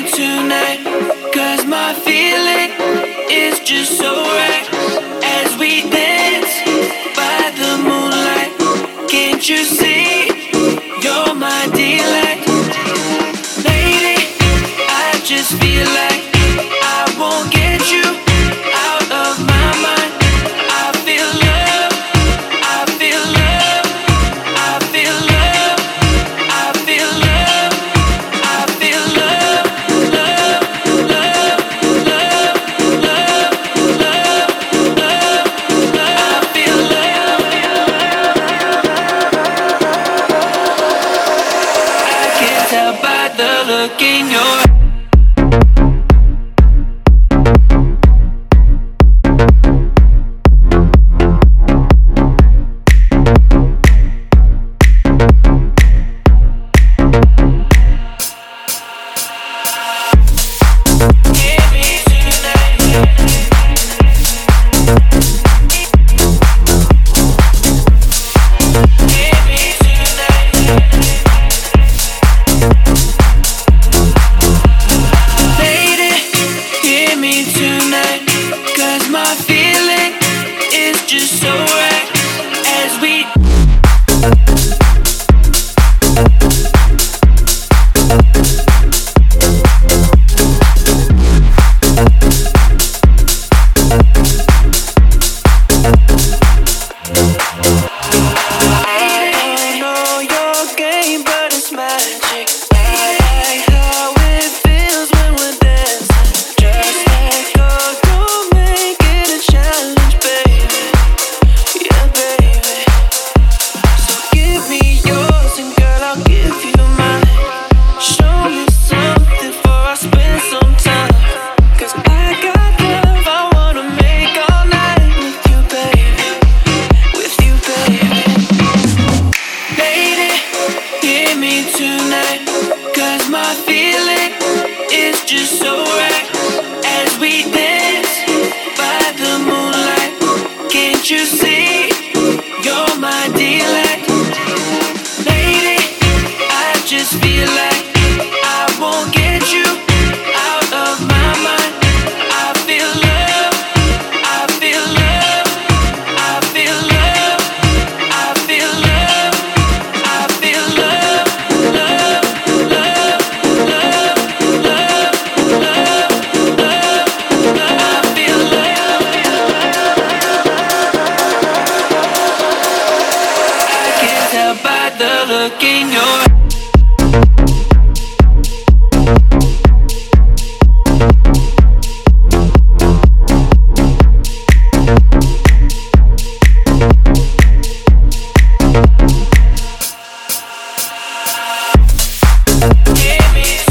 tonight, 'cause my feeling is just so right. As we dance by the moonlight, can't you see you're my delight? Lady, I just feel like I won't get you out of my mind. I feel love, I feel love, I feel love, I feel love, I feel love, love, love, love, love, love, love, love, I feel love. I can tell by the look in your eyes. Give me